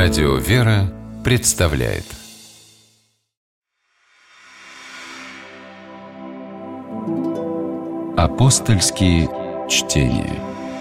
Радио «Вера» представляет Апостольские чтения.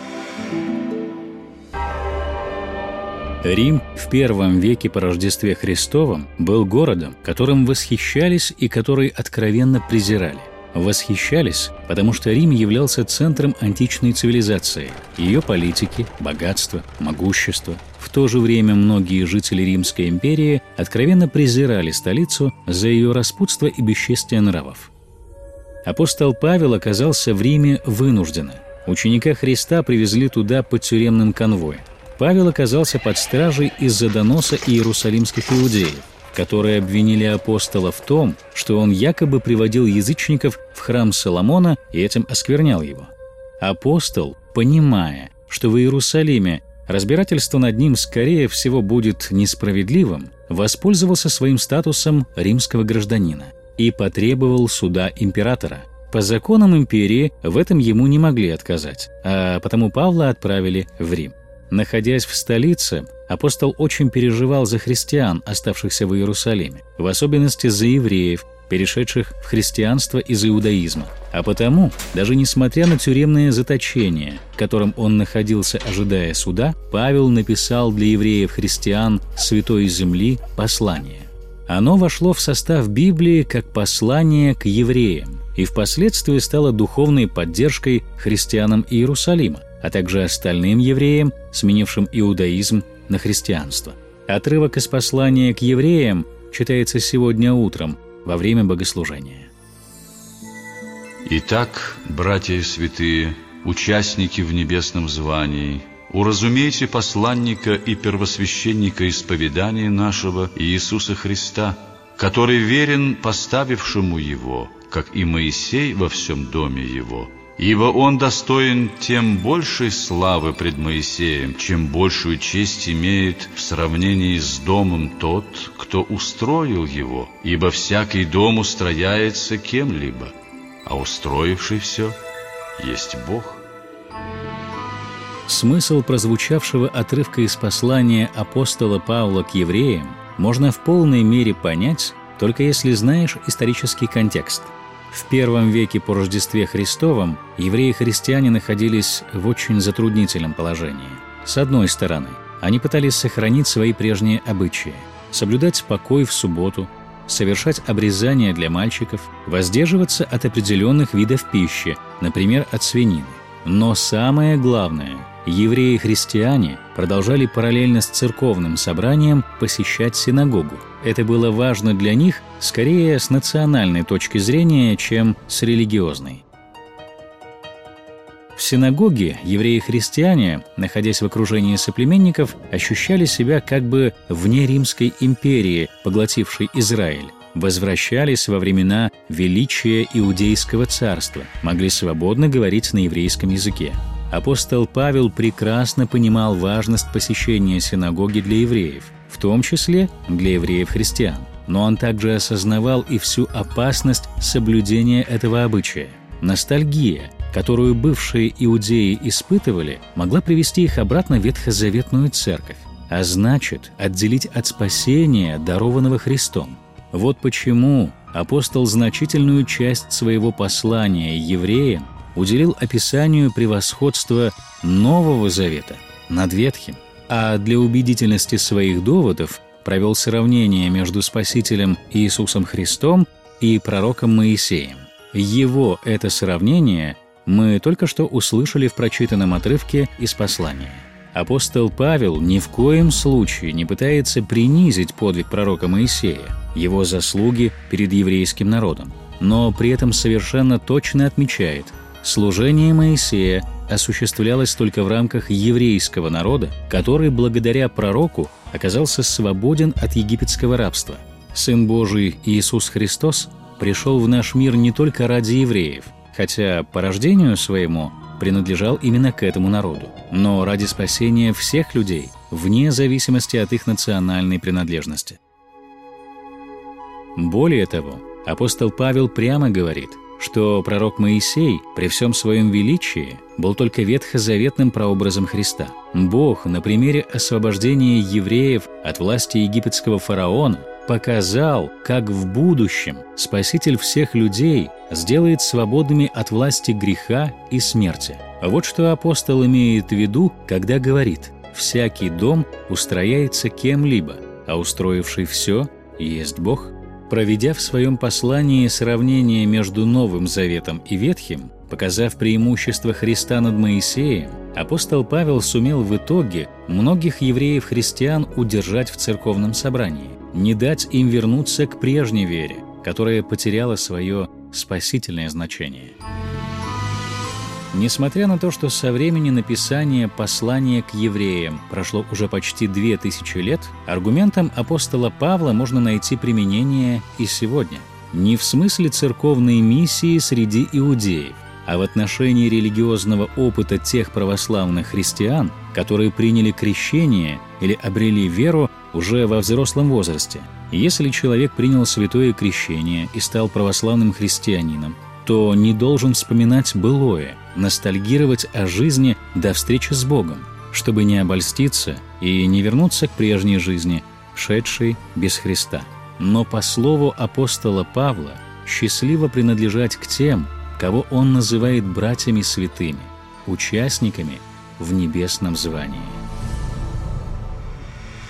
Рим в первом веке по Рождестве Христовом был городом, которым восхищались и который откровенно презирали. Восхищались, потому что Рим являлся центром античной цивилизации, ее политики, богатства, могущества. В то же время многие жители Римской империи откровенно презирали столицу за ее распутство и бесчестие нравов. Апостол Павел оказался в Риме вынужденно. Ученика Христа привезли туда под тюремным конвоем. Павел оказался под стражей из-за доноса иерусалимских иудеев, которые обвинили апостола в том, что он якобы приводил язычников в храм Соломона и этим осквернял его. Апостол, понимая, что в Иерусалиме разбирательство над ним, скорее всего, будет несправедливым, воспользовался своим статусом римского гражданина и потребовал суда императора. По законам империи в этом ему не могли отказать, а потому Павла отправили в Рим. Находясь в столице, апостол очень переживал за христиан, оставшихся в Иерусалиме, в особенности за евреев, перешедших в христианство из иудаизма. А потому, даже несмотря на тюремное заточение, в котором он находился, ожидая суда, Павел написал для евреев-христиан Святой Земли послание. Оно вошло в состав Библии как послание к евреям и впоследствии стало духовной поддержкой христианам Иерусалима, а также остальным евреям, сменившим иудаизм на христианство. Отрывок из послания к евреям читается сегодня утром во время богослужения. Итак, братья святые, участники в небесном звании, уразумейте посланника и первосвященника исповедания нашего Иисуса Христа, который верен поставившему его, как и Моисей во всем доме его. Ибо он достоин тем большей славы пред Моисеем, чем большую честь имеет в сравнении с домом тот, кто устроил его. Ибо всякий дом устрояется кем-либо, а устроивший все есть Бог. Смысл прозвучавшего отрывка из послания апостола Павла к евреям можно в полной мере понять, только если знаешь исторический контекст. В первом веке по Рождестве Христовом евреи-христиане находились в очень затруднительном положении. С одной стороны, они пытались сохранить свои прежние обычаи, соблюдать покой в субботу, совершать обрезания для мальчиков, воздерживаться от определенных видов пищи, например, от свинины. Но самое главное, евреи-христиане продолжали параллельно с церковным собранием посещать синагогу. Это было важно для них скорее с национальной точки зрения, чем с религиозной. В синагоге евреи-христиане, находясь в окружении соплеменников, ощущали себя как бы вне Римской империи, поглотившей Израиль, возвращались во времена величия Иудейского царства, могли свободно говорить на еврейском языке. Апостол Павел прекрасно понимал важность посещения синагоги для евреев, в том числе для евреев-христиан. Но он также осознавал и всю опасность соблюдения этого обычая. Ностальгия, которую бывшие иудеи испытывали, могла привести их обратно в ветхозаветную церковь, а значит, отделить от спасения, дарованного Христом. Вот почему апостол значительную часть своего послания евреям уделил описанию превосходства Нового Завета над Ветхим, а для убедительности своих доводов провел сравнение между Спасителем Иисусом Христом и пророком Моисеем. Его это сравнение мы только что услышали в прочитанном отрывке из послания. Апостол Павел ни в коем случае не пытается принизить подвиг пророка Моисея, его заслуги перед еврейским народом, но при этом совершенно точно отмечает: служение Моисея осуществлялось только в рамках еврейского народа, который благодаря пророку оказался свободен от египетского рабства. Сын Божий Иисус Христос пришел в наш мир не только ради евреев, хотя по рождению своему принадлежал именно к этому народу, но ради спасения всех людей, вне зависимости от их национальной принадлежности. Более того, апостол Павел прямо говорит, что пророк Моисей при всем своем величии был только ветхозаветным прообразом Христа. Бог на примере освобождения евреев от власти египетского фараона показал, как в будущем Спаситель всех людей сделает свободными от власти греха и смерти. Вот что апостол имеет в виду, когда говорит: «Всякий дом устрояется кем-либо, а устроивший все есть Бог». Проведя в своем послании сравнение между Новым Заветом и Ветхим, показав преимущество Христа над Моисеем, апостол Павел сумел в итоге многих евреев-христиан удержать в церковном собрании, не дать им вернуться к прежней вере, которая потеряла свое спасительное значение. Несмотря на то, что со времени написания послания к евреям прошло уже почти 2000 лет, аргументам апостола Павла можно найти применение и сегодня. Не в смысле церковной миссии среди иудеев, а в отношении религиозного опыта тех православных христиан, которые приняли крещение или обрели веру уже во взрослом возрасте. Если человек принял святое крещение и стал православным христианином, то не должен вспоминать былое, ностальгировать о жизни до встречи с Богом, чтобы не обольститься и не вернуться к прежней жизни, шедшей без Христа. Но по слову апостола Павла, счастливо принадлежать к тем, кого он называет братьями святыми, участниками в небесном звании.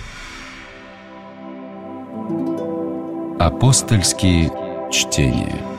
Апостольские чтения.